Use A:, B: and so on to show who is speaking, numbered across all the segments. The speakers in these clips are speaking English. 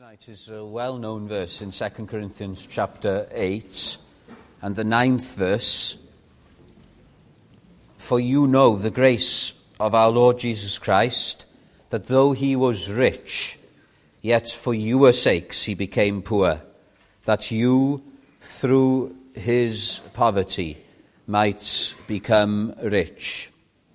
A: tonight is a well-known verse in 2 Corinthians chapter 8 and the 9th verse. For you know the grace of our Lord Jesus Christ, that though he was rich, yet for your sakes he became poor, that you, through his poverty, might become rich.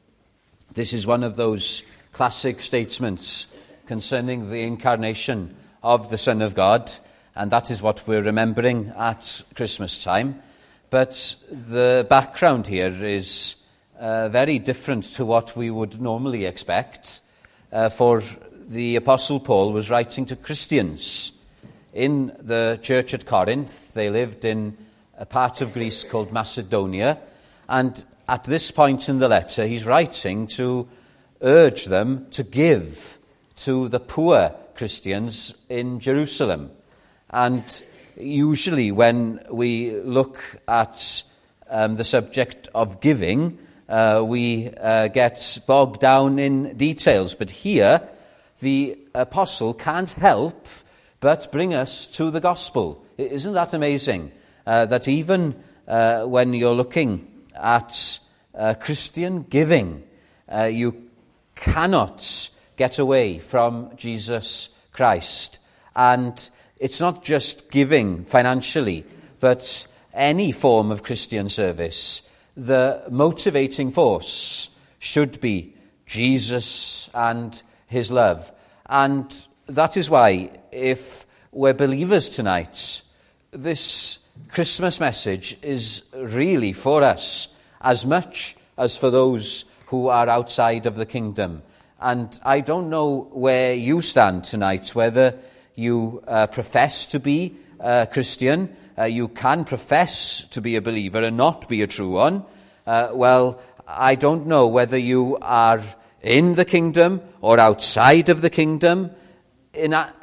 A: This is one of those classic statements concerning the incarnation of the Son of God, and that is what we're remembering at Christmas time. But the background here is very different to what we would normally expect, for the Apostle Paul was writing to Christians in the church at Corinth. They lived in a part of Greece called Macedonia, and at this point in the letter he's writing to urge them to give to the poor Christians in Jerusalem. And usually when we look at the subject of giving, we get bogged down in details. But here, the apostle can't help but bring us to the gospel. Isn't that amazing? That even when you're looking at Christian giving, you cannot get away from Jesus Christ. And it's not just giving financially, but any form of Christian service. The motivating force should be Jesus and his love. And that is why, if we're believers tonight, this Christmas message is really for us as much as for those who are outside of the kingdom. And I don't know where you stand tonight, whether you profess to be a Christian. You can profess to be a believer and not be a true one. Well, I don't know whether you are in the kingdom or outside of the kingdom. In a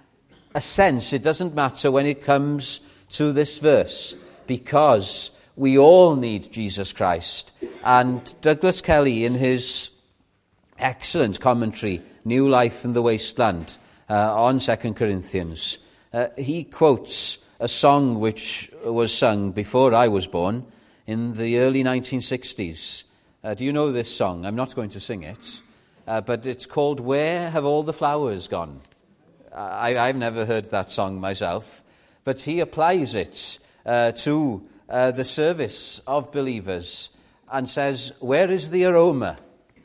A: sense, it doesn't matter when it comes to this verse, because we all need Jesus Christ. And Douglas Kelly, in his excellent commentary, New Life in the Wasteland, on 2 Corinthians, he quotes a song which was sung before I was born in the early 1960s. Do you know this song? I'm not going to sing it, but it's called Where Have All the Flowers Gone? I've never heard that song myself, but he applies it to the service of believers and says, where is the aroma?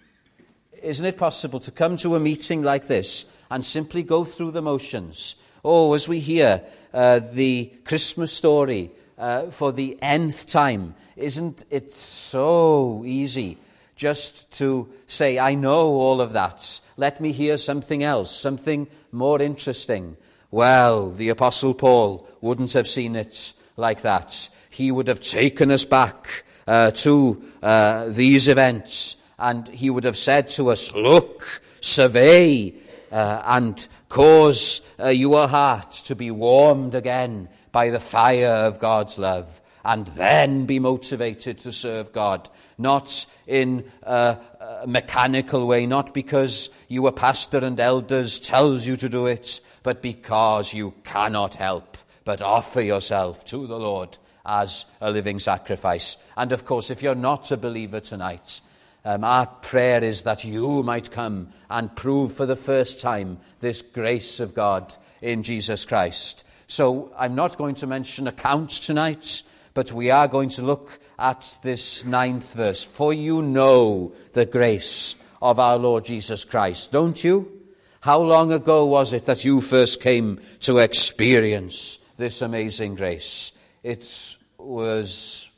A: Isn't it possible to come to a meeting like this and simply go through the motions? Oh, as we hear the Christmas story for the nth time, isn't it so easy just to say, I know all of that. Let me hear something else, something more interesting. Well, the Apostle Paul wouldn't have seen it like that. He would have taken us back to these events, and he would have said to us, look, survey, and cause your heart to be warmed again by the fire of God's love, and then be motivated to serve God, not in a mechanical way, not because your pastor and elders tells you to do it, but because you cannot help but offer yourself to the Lord as a living sacrifice. And of course, if you're not a believer tonight, our prayer is that you might come and prove for the first time this grace of God in Jesus Christ. So I'm not going to mention accounts tonight, but we are going to look at this 9th verse. For you know the grace of our Lord Jesus Christ, don't you? How long ago was it that you first came to experience this amazing grace? It was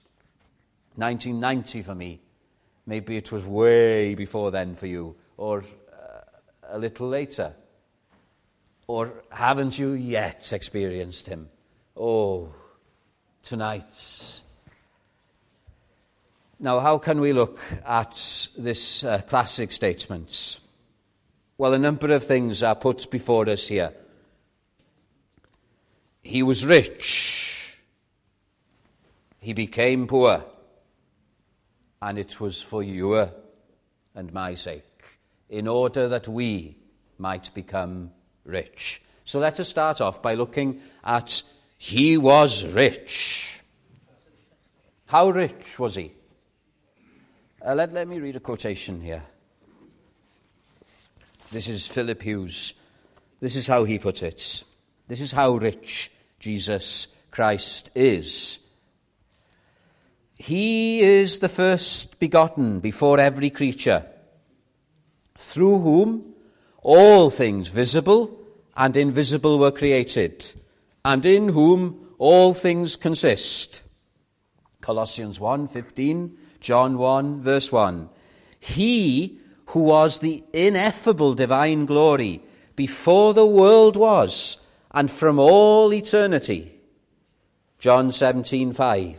A: 1990 for me. Maybe it was way before then for you, or a little later. Or haven't you yet experienced him? Oh, tonight. Now, how can we look at this classic statement? Well, a number of things are put before us here. He was rich. He became poor. And it was for your and my sake, in order that we might become rich. So let us start off by looking at he was rich. How rich was he? Let me read a quotation here. This is Philip Hughes. This is how he put it. This is how rich Jesus Christ is. He is the first begotten before every creature, through whom all things visible and invisible were created, and in whom all things consist. Colossians 1:15, John 1, verse 1. He who was the ineffable divine glory before the world was, and from all eternity. John 17:5.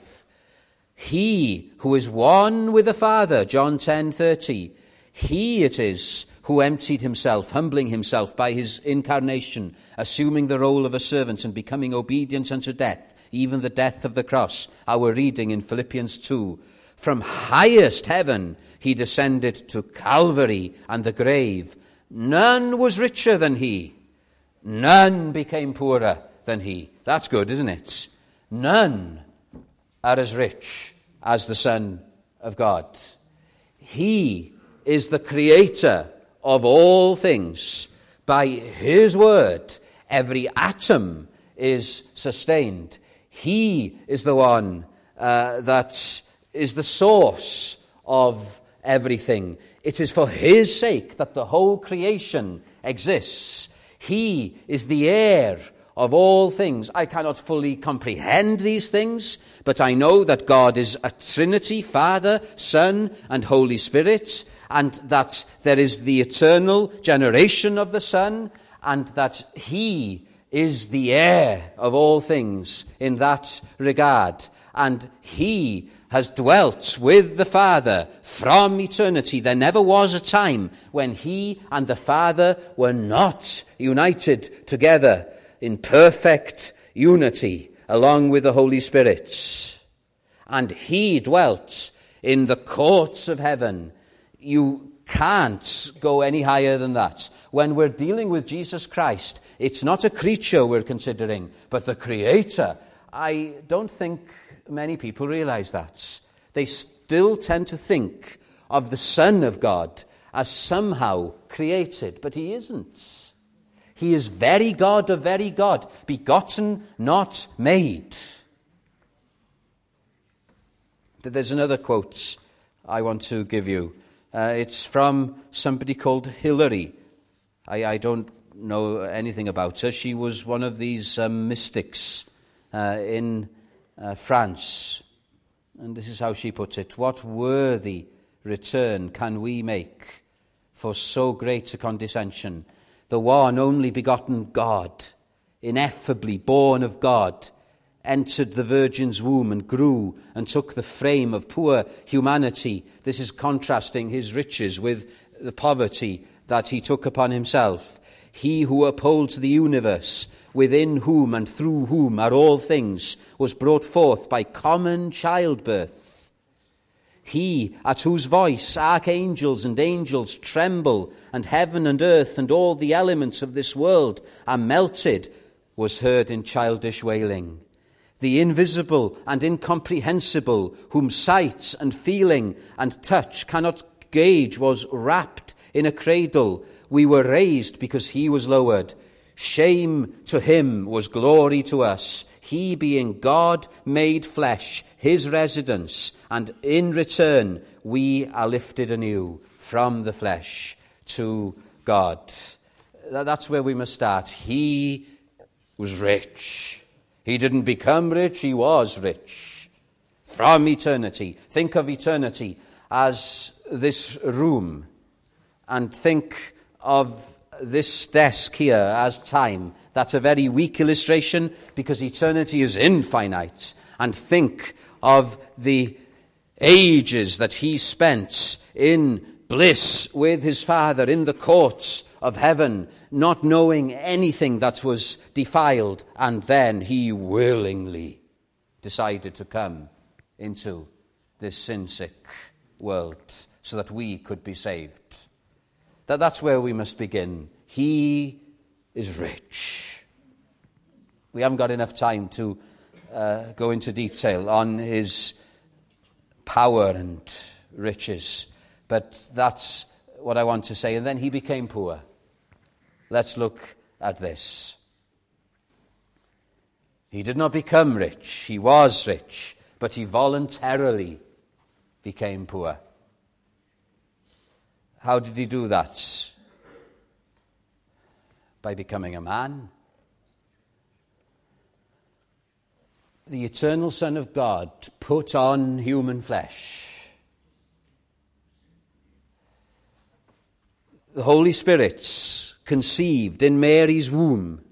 A: He who is one with the Father, John 10:30. He it is who emptied himself, humbling himself by his incarnation, assuming the role of a servant and becoming obedient unto death, even the death of the cross. Our reading in Philippians 2. From highest heaven he descended to Calvary and the grave. None was richer than he. None became poorer than he. That's good, isn't it? None are as rich as the Son of God. He is the creator of all things. By his word, every atom is sustained. He is the one that is the source of everything. It is for his sake that the whole creation exists. He is the heir of all things. I cannot fully comprehend these things, but I know that God is a Trinity, Father, Son, and Holy Spirit, and that there is the eternal generation of the Son, and that he is the heir of all things in that regard. And he has dwelt with the Father from eternity. There never was a time when he and the Father were not united together in perfect unity along with the Holy Spirit. And he dwelt in the courts of heaven. You can't go any higher than that. When we're dealing with Jesus Christ, it's not a creature we're considering, but the Creator. I don't think many people realize that. They still tend to think of the Son of God as somehow created, but he isn't. He is very God of very God, begotten, not made. There's another quote I want to give you. It's from somebody called Hilary. I don't know anything about her. She was one of these mystics in France. And this is how she put it. What worthy return can we make for so great a condescension? The one only begotten God, ineffably born of God, entered the Virgin's womb and grew and took the frame of poor humanity. This is contrasting his riches with the poverty that he took upon himself. He who upholds the universe, within whom and through whom are all things, was brought forth by common childbirth. He at whose voice archangels and angels tremble, and heaven and earth and all the elements of this world are melted, was heard in childish wailing. The invisible and incomprehensible, whom sight and feeling and touch cannot gauge, was wrapped in a cradle. We were raised because he was lowered. Shame to him was glory to us, he being God made flesh, his residence, and in return we are lifted anew from the flesh to God. That's where we must start. He was rich. He didn't become rich, he was rich. From eternity. Think of eternity as this room, and think of this desk here as time. That's a very weak illustration because eternity is infinite. And think of the ages that he spent in bliss with his Father in the courts of heaven, not knowing anything that was defiled, and then he willingly decided to come into this sin-sick world so that we could be saved. That's where we must begin. He is rich. We haven't got enough time to go into detail on his power and riches, but that's what I want to say. And then he became poor. Let's look at this. He did not become rich. He was rich, but he voluntarily became poor. How did he do that? By becoming a man. The eternal Son of God put on human flesh. The Holy Spirit conceived in Mary's womb.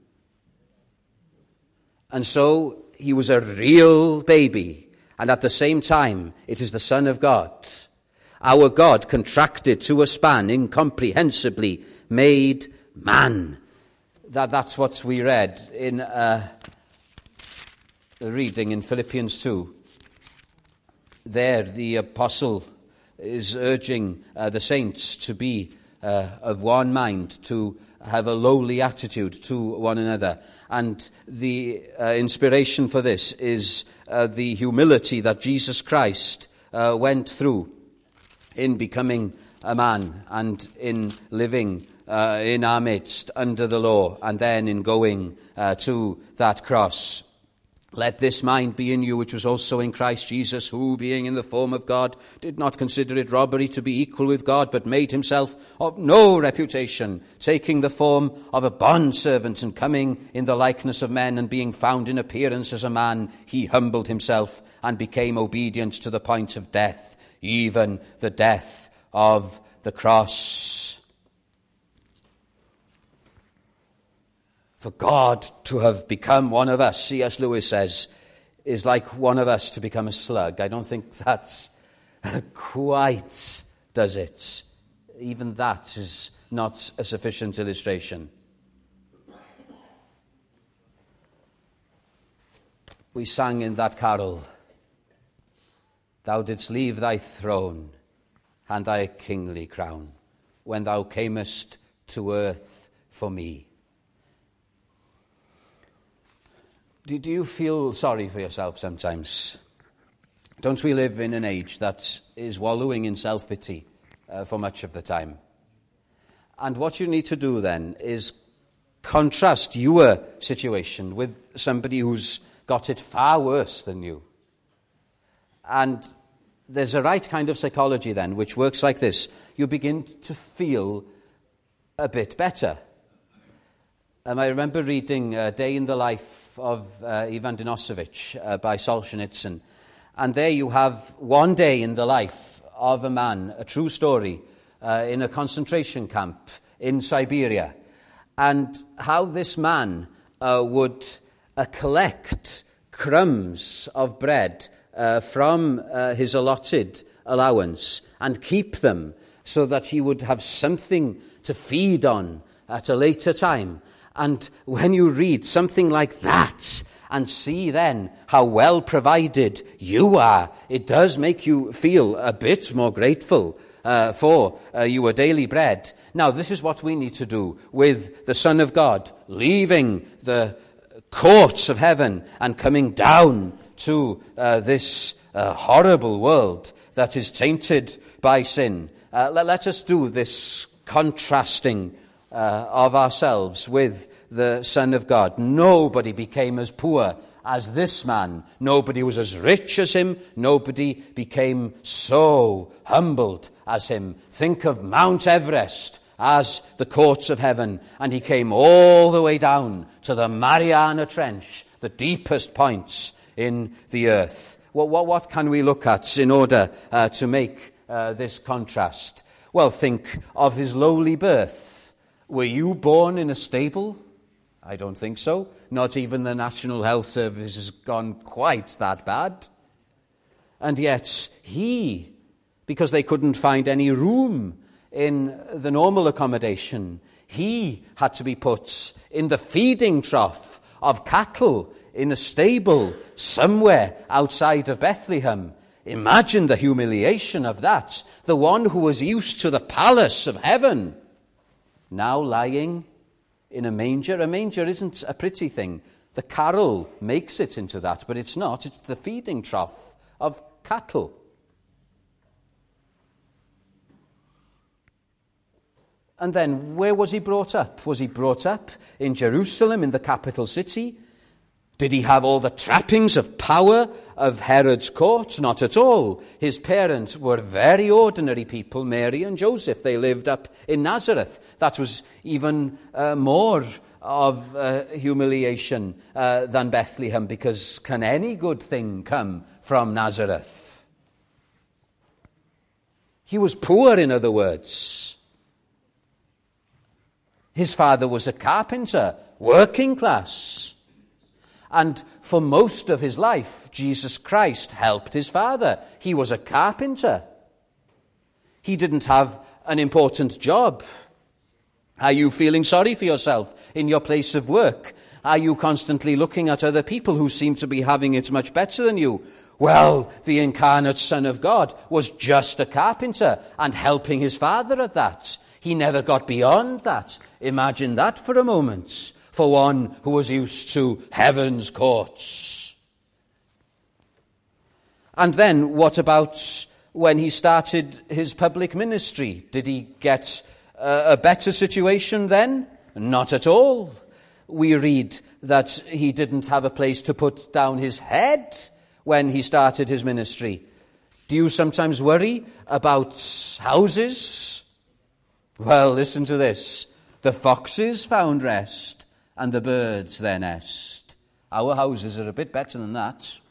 A: And so he was a real baby. And at the same time, it is the Son of God. Our God contracted to a span, incomprehensibly made man. That's what we read in the reading in Philippians 2. There, the apostle is urging the saints to be of one mind, to have a lowly attitude to one another. And the inspiration for this is the humility that Jesus Christ went through in becoming a man and in living in our midst under the law, and then in going to that cross. Let this mind be in you, which was also in Christ Jesus, who, being in the form of God, did not consider it robbery to be equal with God, but made himself of no reputation, taking the form of a bondservant, and coming in the likeness of men, and being found in appearance as a man, he humbled himself and became obedient to the point of death, even the death of the cross. For God to have become one of us, C.S. Lewis says, is like one of us to become a slug. I don't think that's quite does it. Even that is not a sufficient illustration. We sang in that carol, "Thou didst leave thy throne and thy kingly crown when thou camest to earth for me." Do you feel sorry for yourself sometimes? Don't we live in an age that is wallowing in self-pity for much of the time? And what you need to do then is contrast your situation with somebody who's got it far worse than you. And there's a right kind of psychology then which works like this. You begin to feel a bit better. I remember reading A Day in the Life of Ivan Denisovich by Solzhenitsyn. And there you have one day in the life of a man, a true story, in a concentration camp in Siberia. And how this man would collect crumbs of bread from his allotted allowance and keep them so that he would have something to feed on at a later time. And when you read something like that and see then how well provided you are, it does make you feel a bit more grateful for your daily bread. Now, this is what we need to do with the Son of God, leaving the courts of heaven and coming down to this horrible world that is tainted by sin. Let us do this contrasting of ourselves with the Son of God. Nobody became as poor as this man. Nobody was as rich as him. Nobody became so humbled as him. Think of Mount Everest as the courts of heaven, and he came all the way down to the Mariana Trench, the deepest points in the earth. What can we look at in order to make this contrast? Well, think of his lowly birth. Were you born in a stable? I don't think so. Not even the National Health Service has gone quite that bad. And yet he, because they couldn't find any room in the normal accommodation, he had to be put in the feeding trough of cattle in a stable somewhere outside of Bethlehem. Imagine the humiliation of that. The one who was used to the palace of heaven, now lying in a manger. A manger isn't a pretty thing. The carol makes it into that, but it's not. It's the feeding trough of cattle. And then, where was he brought up? Was he brought up in Jerusalem, in the capital city? Did he have all the trappings of power of Herod's court? Not at all. His parents were very ordinary people, Mary and Joseph. They lived up in Nazareth. That was even more of humiliation than Bethlehem, because can any good thing come from Nazareth? He was poor, in other words. His father was a carpenter, working class. And for most of his life, Jesus Christ helped his father. He was a carpenter. He didn't have an important job. Are you feeling sorry for yourself in your place of work? Are you constantly looking at other people who seem to be having it much better than you? Well, the incarnate Son of God was just a carpenter and helping his father at that. He never got beyond that. Imagine that for a moment, for one who was used to heaven's courts. And then, what about when he started his public ministry? Did he get a better situation then? Not at all. We read that he didn't have a place to put down his head when he started his ministry. Do you sometimes worry about houses? Well, listen to this. The foxes found rest, and the birds their nest. Our houses are a bit better than that.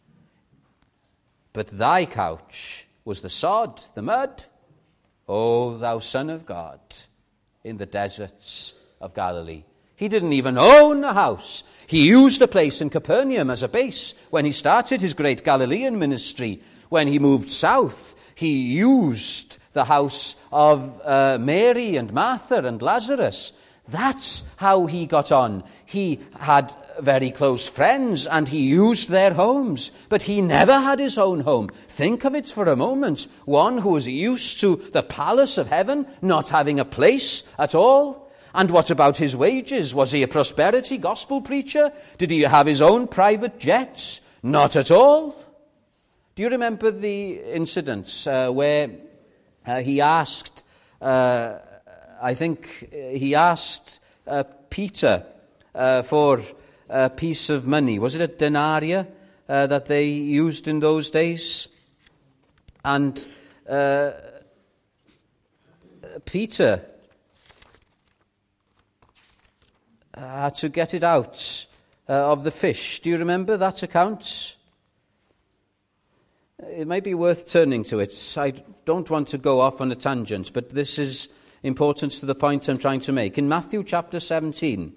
A: But thy couch was the sod, the mud, O thou Son of God, in the deserts of Galilee. He didn't even own a house. He used a place in Capernaum as a base when he started his great Galilean ministry. When he moved south, he used the house of Mary and Martha and Lazarus. That's how he got on. He had very close friends and he used their homes, but he never had his own home. Think of it for a moment. One who was used to the palace of heaven, not having a place at all. And what about his wages? Was he a prosperity gospel preacher? Did he have his own private jets? Not at all. Do you remember the incidents where he asked, Peter for a piece of money? Was it a denarii that they used in those days? And Peter had to get it out of the fish. Do you remember that account? It might be worth turning to it. I don't want to go off on a tangent, but this is important to the point I'm trying to make. In Matthew chapter 17,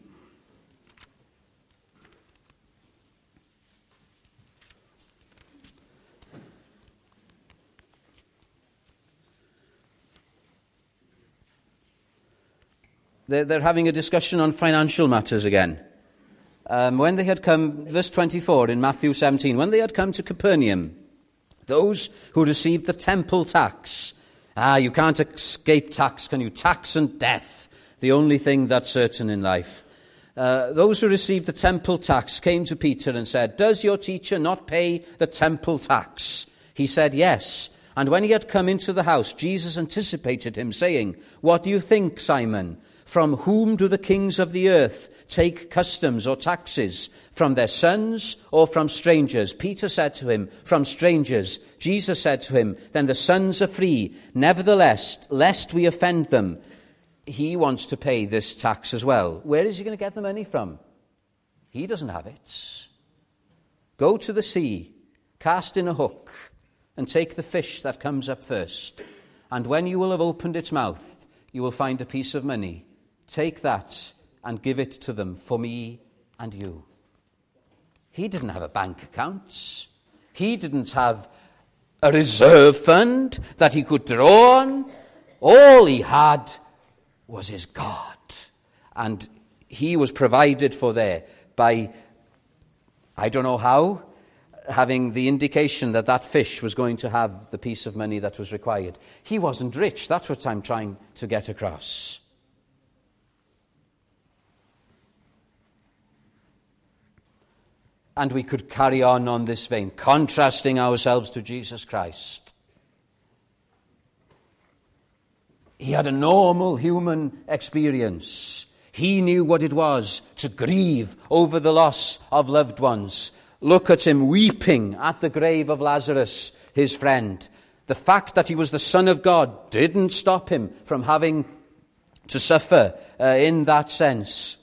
A: they're having a discussion on financial matters again. When they had come, verse 24 in Matthew 17, when they had come to Capernaum, those who received the temple tax. You can't escape tax, can you? Tax and death, the only thing that's certain in life. Those who received the temple tax came to Peter and said, "Does your teacher not pay the temple tax?" He said, "Yes." And when he had come into the house, Jesus anticipated him, saying, "What do you think, Simon? From whom do the kings of the earth take customs or taxes? From their sons or from strangers?" Peter said to him, "From strangers." Jesus said to him, "Then the sons are free. Nevertheless, lest we offend them." He wants to pay this tax as well. Where is he going to get the money from? He doesn't have it. Go to the sea, cast in a hook, and take the fish that comes up first. And when you will have opened its mouth, you will find a piece of money. Take that and give it to them for me and you. He didn't have a bank account. He didn't have a reserve fund that he could draw on. All he had was his God. And he was provided for there by, I don't know how, having the indication that that fish was going to have the piece of money that was required. He wasn't rich. That's what I'm trying to get across. And we could carry on this vein, contrasting ourselves to Jesus Christ. He had a normal human experience. He knew what it was to grieve over the loss of loved ones. Look at him weeping at the grave of Lazarus, his friend. The fact that he was the Son of God didn't stop him from having to suffer in that sense.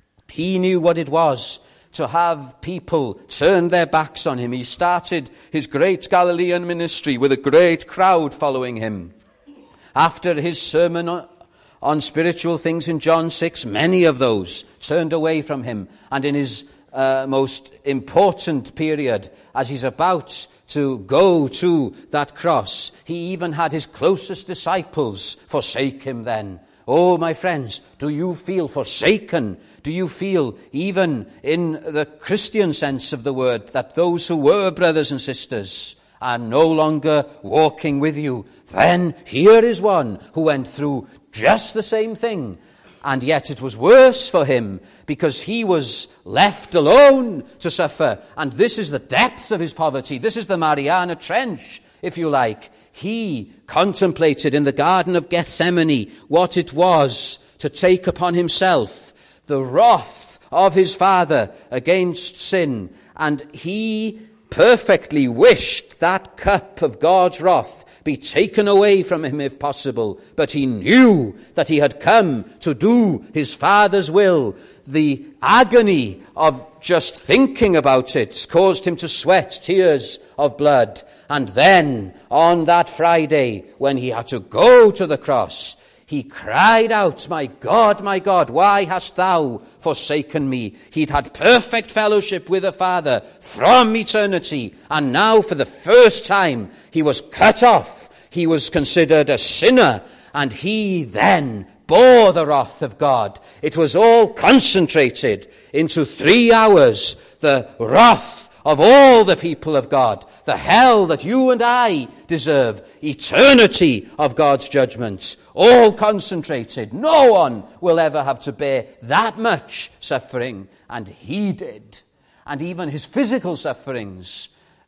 A: He knew what it was to have people turn their backs on him. He started his great Galilean ministry with a great crowd following him. After his sermon on spiritual things in John 6, many of those turned away from him. And in his most important period, as he's about to go to that cross, he even had his closest disciples forsake him then. Oh, my friends, do you feel forsaken? Do you feel, even in the Christian sense of the word, that those who were brothers and sisters are no longer walking with you? Then here is one who went through just the same thing. And yet it was worse for him because he was left alone to suffer. And this is the depth of his poverty. This is the Mariana Trench, if you like. He contemplated in the Garden of Gethsemane what it was to take upon himself the wrath of his Father against sin. And he perfectly wished that cup of God's wrath be taken away from him if possible. But he knew that he had come to do his Father's will. The agony of just thinking about it caused him to sweat tears of blood. And then, on that Friday, when he had to go to the cross, he cried out, my God, why hast thou forsaken me?" He'd had perfect fellowship with the Father from eternity, and now for the first time he was cut off. He was considered a sinner, and he then bore the wrath of God. It was all concentrated into 3 hours, the wrath of all the people of God, the hell that you and I deserve, eternity of God's judgment, all concentrated. No one will ever have to bear that much suffering, and he did. And even his physical sufferings,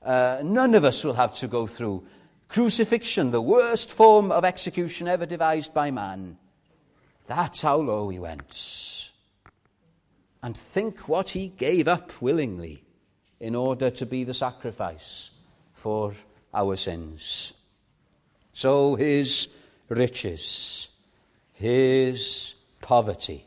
A: none of us will have to go through. Crucifixion, the worst form of execution ever devised by man. That's how low he went. And think what he gave up willingly in order to be the sacrifice for our sins. So his riches, his poverty.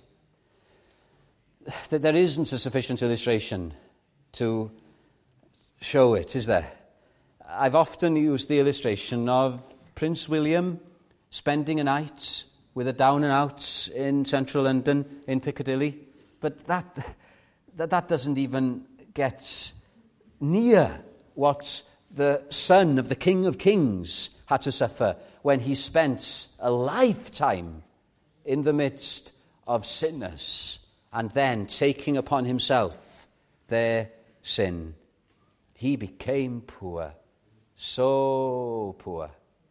A: There isn't a sufficient illustration to show it, is there? I've often used the illustration of Prince William spending a night with a down and out in central London in Piccadilly. But that doesn't even get near what the son of the King of Kings had to suffer when he spent a lifetime in the midst of sinners and then taking upon himself their sin. He became poor, so poor.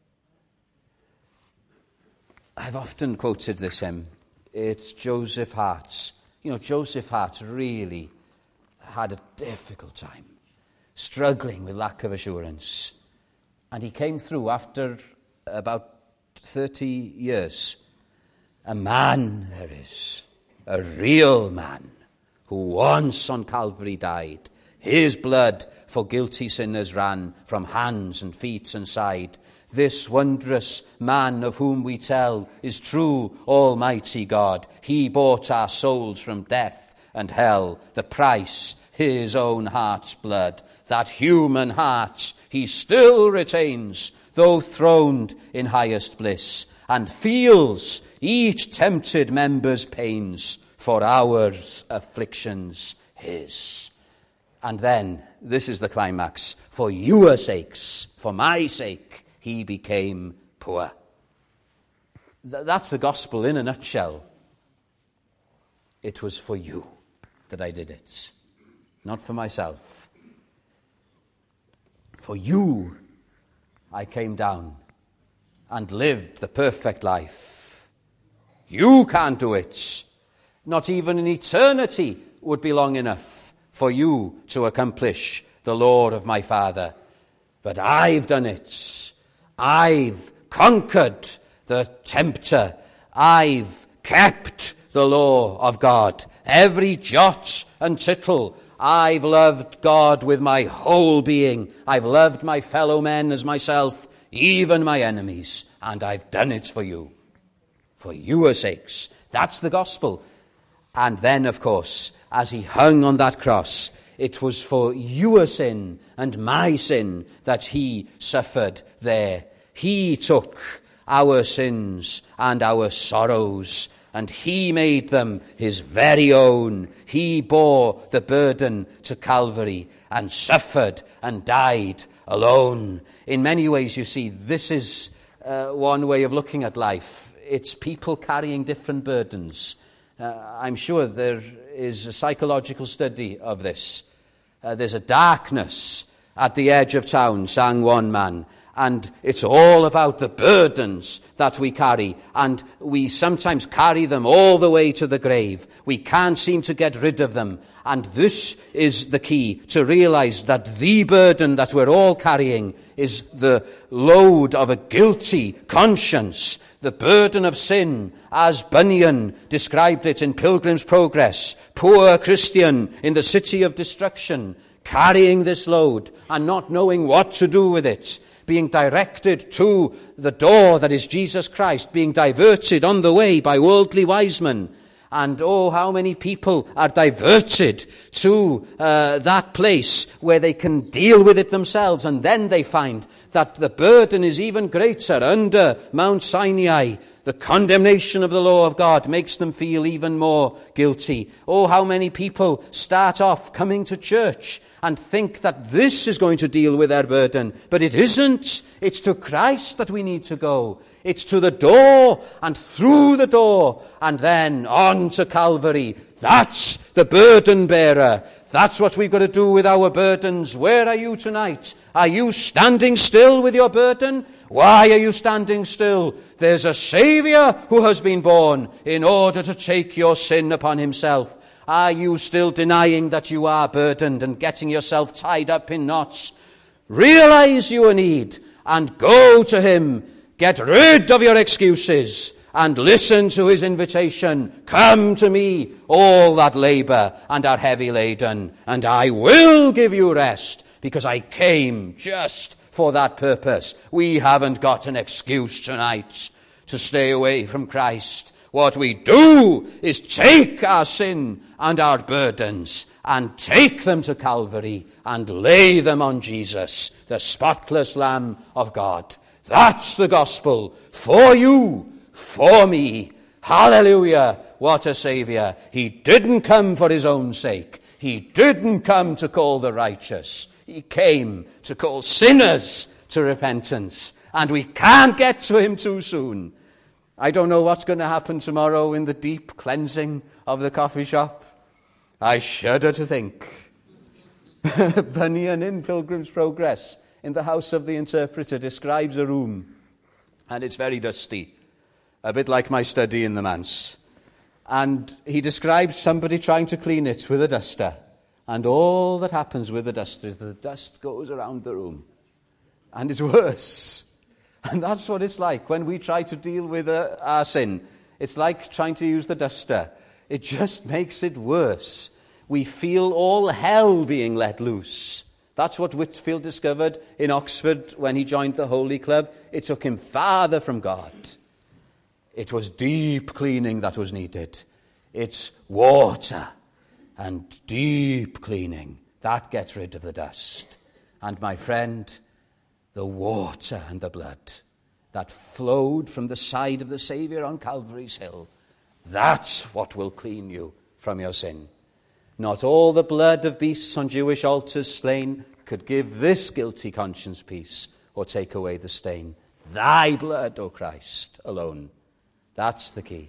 A: I've often quoted this hymn. It's Joseph Hart's. You know, Joseph Hart really had a difficult time, struggling with lack of assurance. And he came through after about 30 years. A man there is, a real man, who once on Calvary died. His blood for guilty sinners ran from hands and feet and side. This wondrous man of whom we tell is true Almighty God. He bought our souls from death and hell, the price, his own heart's blood. That human heart he still retains, though throned in highest bliss, and feels each tempted member's pains, for our afflictions his. And then, this is the climax, for your sakes, for my sake, he became poor. That's the gospel in a nutshell. It was for you that I did it, not for myself. For you, I came down and lived the perfect life. You can't do it. Not even an eternity would be long enough for you to accomplish the law of my Father. But I've done it. I've conquered the tempter. I've kept the law of God. Every jot and tittle. I've loved God with my whole being. I've loved my fellow men as myself, even my enemies. And I've done it for you. For your sakes. That's the gospel. And then, of course, as he hung on that cross, it was for your sin and my sin that he suffered there. He took our sins and our sorrows, and he made them his very own. He bore the burden to Calvary and suffered and died alone. In many ways, you see, this is one way of looking at life. It's people carrying different burdens. I'm sure there is a psychological study of this. There's a darkness at the edge of town, sang one man, and it's all about the burdens that we carry, and we sometimes carry them all the way to the grave. We can't seem to get rid of them, and this is the key, to realize that the burden that we're all carrying is the load of a guilty conscience, the burden of sin, as Bunyan described it in Pilgrim's Progress. Poor Christian in the city of destruction, carrying this load and not knowing what to do with it, being directed to the door that is Jesus Christ, being diverted on the way by worldly wise men. And oh, how many people are diverted to that place where they can deal with it themselves, and then they find that the burden is even greater under Mount Sinai. The condemnation of the law of God makes them feel even more guilty. Oh, how many people start off coming to church and think that this is going to deal with their burden, but it isn't. It's to Christ that we need to go. It's to the door and through the door and then on to Calvary. That's the burden bearer. That's what we've got to do with our burdens. Where are you tonight? Are you standing still with your burden? Why are you standing still? There's a Saviour who has been born in order to take your sin upon himself. Are you still denying that you are burdened and getting yourself tied up in knots? Realize your need and go to him. Get rid of your excuses and listen to his invitation. Come to me, all that labor and are heavy laden, and I will give you rest, because I came just for that purpose. We haven't got an excuse tonight to stay away from Christ. What we do is take our sin and our burdens and take them to Calvary and lay them on Jesus, the spotless Lamb of God. That's the gospel for you, for me. Hallelujah, what a Saviour. He didn't come for his own sake. He didn't come to call the righteous. He came to call sinners to repentance. And we can't get to him too soon. I don't know what's going to happen tomorrow in the deep cleansing of the coffee shop. I shudder to think. Bunyan in Pilgrim's Progress, in the house of the interpreter, describes a room, and it's very dusty, a bit like my study in the manse. And he describes somebody trying to clean it with a duster, and all that happens with the duster is the dust goes around the room, and it's worse. And that's what it's like when we try to deal with our sin. It's like trying to use the duster. It just makes it worse. We feel all hell being let loose. That's what Whitfield discovered in Oxford when he joined the Holy Club. It took him farther from God. It was deep cleaning that was needed. It's water and deep cleaning. That gets rid of the dust. And my friend, the water and the blood that flowed from the side of the Saviour on Calvary's Hill, that's what will clean you from your sin. Not all the blood of beasts on Jewish altars slain could give this guilty conscience peace or take away the stain. Thy blood, O Christ, alone. That's the key.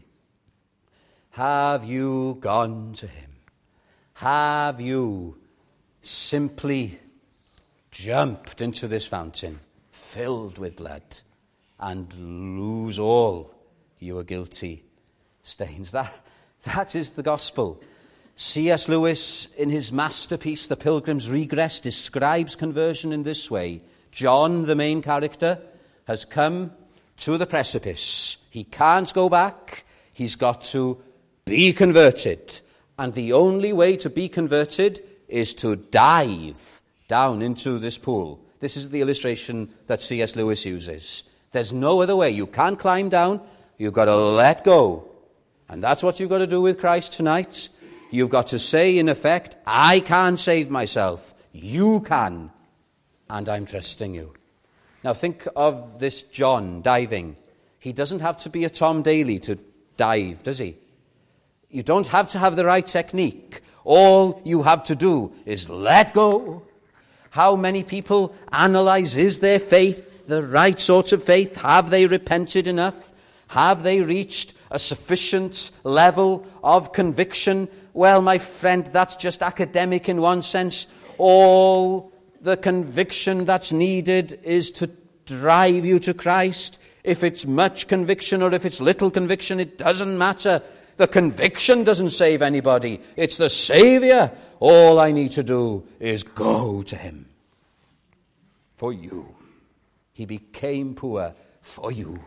A: Have you gone to him? Have you simply jumped into this fountain filled with blood and lose all your guilty stains? That is the gospel. C.S. Lewis, in his masterpiece, The Pilgrim's Regress, describes conversion in this way. John, the main character, has come to the precipice. He can't go back. He's got to be converted. And the only way to be converted is to dive down into this pool. This is the illustration that C.S. Lewis uses. There's no other way. You can't climb down. You've got to let go. And that's what you've got to do with Christ tonight. You've got to say, in effect, I can't save myself. You can. And I'm trusting you. Now think of this John diving. He doesn't have to be a Tom Daly to dive, does he? You don't have to have the right technique. All you have to do is let go. How many people analyze, is their faith the right sort of faith? Have they repented enough? Have they reached a sufficient level of conviction? Well, my friend, that's just academic in one sense. All the conviction that's needed is to drive you to Christ. If it's much conviction or if it's little conviction, it doesn't matter. The conviction doesn't save anybody. It's the Savior. All I need to do is go to him. For you. He became poor for you.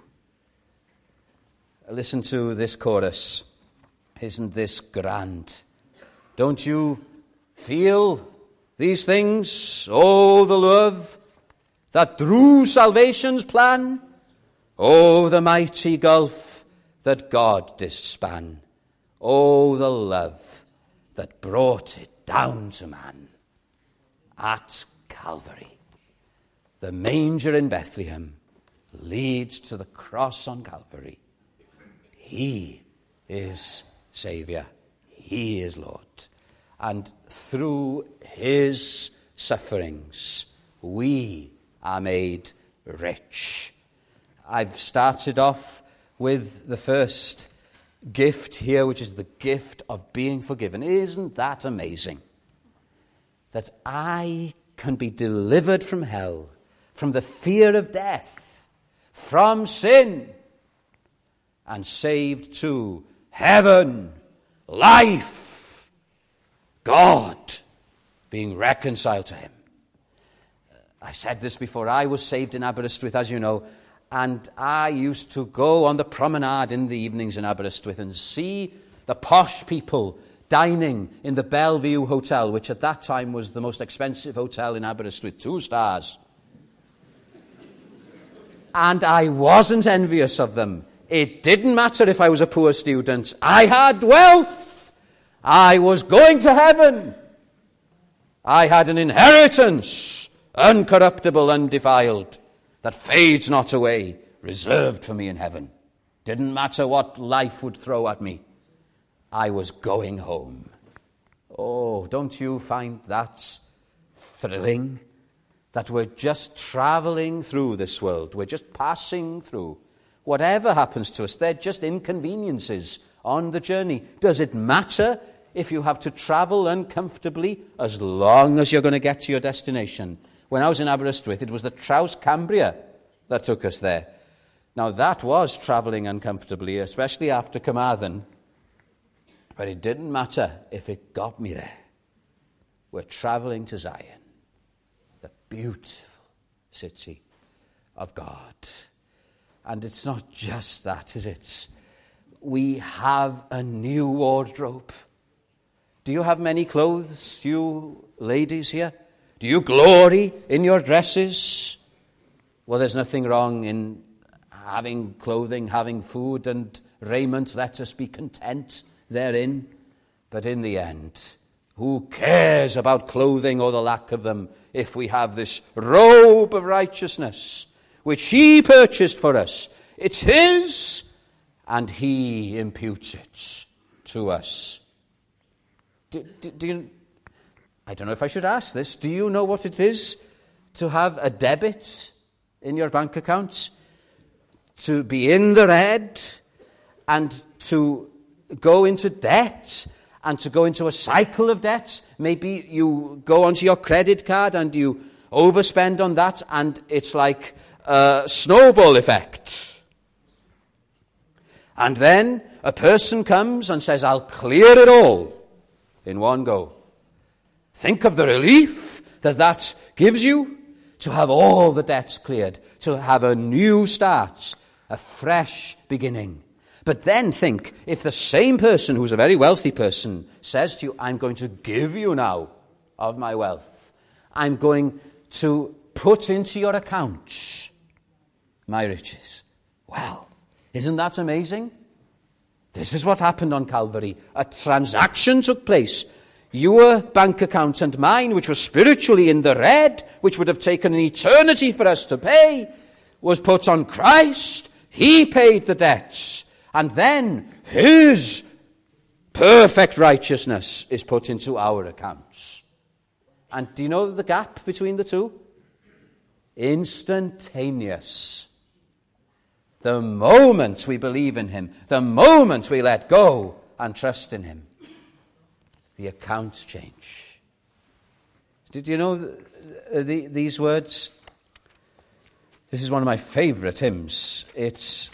A: Listen to this chorus. Isn't this grand? Don't you feel these things? Oh, the love that through salvation's plan. Oh, the mighty gulf that God did span. Oh, the love that brought it down to man. At Calvary, the manger in Bethlehem leads to the cross on Calvary. He is Saviour. He is Lord. And through his sufferings, we are made rich. I've started off with the first gift here, which is the gift of being forgiven. Isn't that amazing? That I can be delivered from hell, from the fear of death, from sin, and saved to heaven, life, God, being reconciled to him. I said this before. I was saved in Aberystwyth, as you know, and I used to go on the promenade in the evenings in Aberystwyth and see the posh people dining in the Bellevue Hotel, which at that time was the most expensive hotel in Aberystwyth, 2 stars. And I wasn't envious of them. It didn't matter if I was a poor student. I had wealth. I was going to heaven. I had an inheritance, uncorruptible, undefiled, that fades not away, reserved for me in heaven. Didn't matter what life would throw at me. I was going home. Oh, don't you find that thrilling? That we're just traveling through this world. We're just passing through. Whatever happens to us, they're just inconveniences on the journey. Does it matter if you have to travel uncomfortably as long as you're going to get to your destination? When I was in Aberystwyth, it was the Traws-Cambria that took us there. Now, that was travelling uncomfortably, especially after Carmarthen. But it didn't matter if it got me there. We're travelling to Zion, the beautiful city of God. And it's not just that, is it? We have a new wardrobe. Do you have many clothes, you ladies here? Do you glory in your dresses? Well, there's nothing wrong in having clothing, having food and raiment. Let us be content therein. But in the end, who cares about clothing or the lack of them if we have this robe of righteousness, which he purchased for us? It's his, and he imputes it to us. Do you, I don't know if I should ask this. Do you know what it is to have a debit in your bank account? To be in the red and to go into debt and to go into a cycle of debt? Maybe you go onto your credit card and you overspend on that, and it's like a snowball effect. And then a person comes and says, I'll clear it all. in one go. Think of the relief that gives you to have all the debts cleared, to have a new start, a fresh beginning. But then think, if the same person who's a very wealthy person says to you, I'm going to give you now of my wealth. I'm going to put into your accounts my riches. Well, isn't that amazing? This is what happened on Calvary. A transaction took place. Your bank account and mine, which was spiritually in the red, which would have taken an eternity for us to pay, was put on Christ. He paid the debts. And then his perfect righteousness is put into our accounts. And do you know the gap between the two? Instantaneous. The moment we believe in him, the moment we let go and trust in him, the accounts change. Did you know these words? This is one of my favourite hymns. It's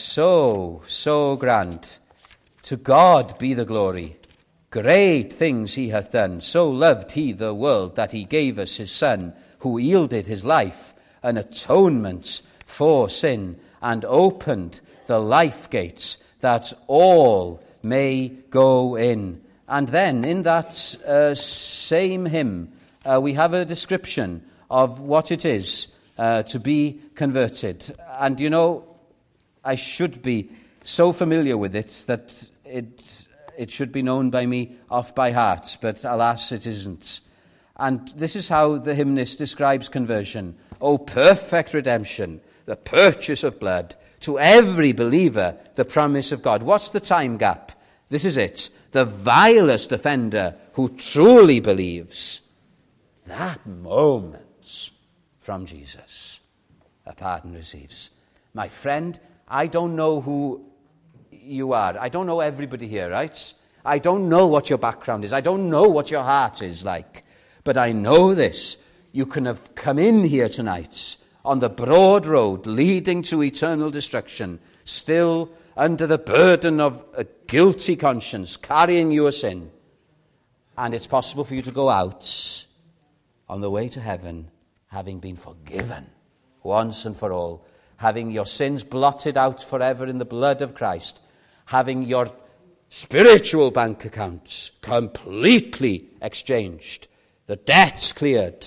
A: so grand. To God be the glory. Great things he hath done. So loved he the world that he gave us his Son, who yielded his life an atonement for sin, and opened the life gates that all may go in. And then in that same hymn, we have a description of what it is to be converted. And you know, I should be so familiar with it that it should be known by me off by heart, but alas, it isn't. And this is how the hymnist describes conversion. O perfect redemption, the purchase of blood, to every believer the promise of God. What's the time gap? This is it. The vilest offender who truly believes, that moment from Jesus, a pardon receives. My friend, I don't know who you are. I don't know everybody here, right? I don't know what your background is. I don't know what your heart is like. But I know this. You can have come in here tonight on the broad road leading to eternal destruction, still under the burden of a guilty conscience, carrying your sin. And it's possible for you to go out on the way to heaven, having been forgiven once and for all, having your sins blotted out forever in the blood of Christ, having your spiritual bank accounts completely exchanged, the debts cleared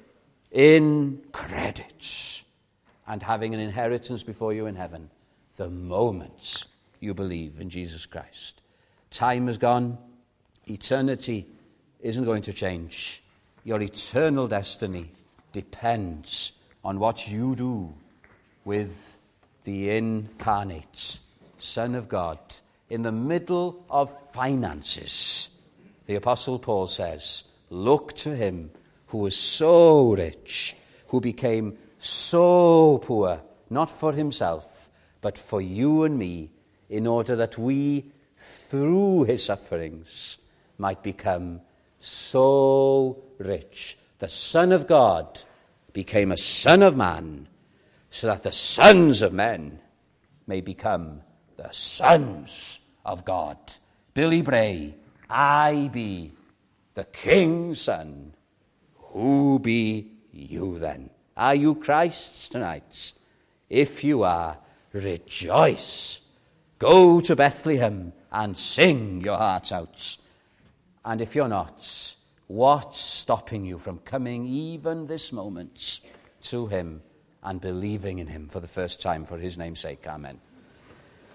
A: in credits, and having an inheritance before you in heaven the moment you believe in Jesus Christ. Time has gone. Eternity isn't going to change. Your eternal destiny depends on what you do with the incarnate Son of God in the middle of finances. The Apostle Paul says, look to him who was so rich, who became so poor, not for himself, but for you and me, in order that we, through his sufferings, might become so rich. The Son of God became a son of man, so that the sons of men may become the sons of God. Billy Bray, I be the King's son. Who be you then? Are you Christ's tonight? If you are, rejoice. Go to Bethlehem and sing your hearts out. And if you're not, what's stopping you from coming even this moment to him and believing in him for the first time for his name's sake? Amen.